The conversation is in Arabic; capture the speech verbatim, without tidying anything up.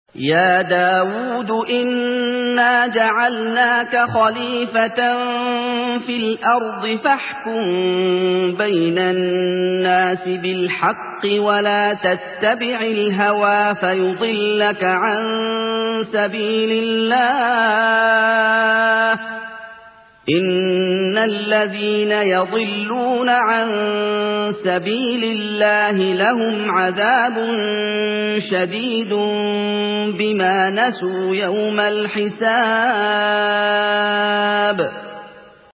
يا داود إنا جعلناك خليفة في الأرض فاحكم بين الناس بالحق ولا تتبع الهوى فيضلك عن سبيل الله إن الذين يضلون عن سبيل الله لهم عذاب شديد بما نسوا يوم الحساب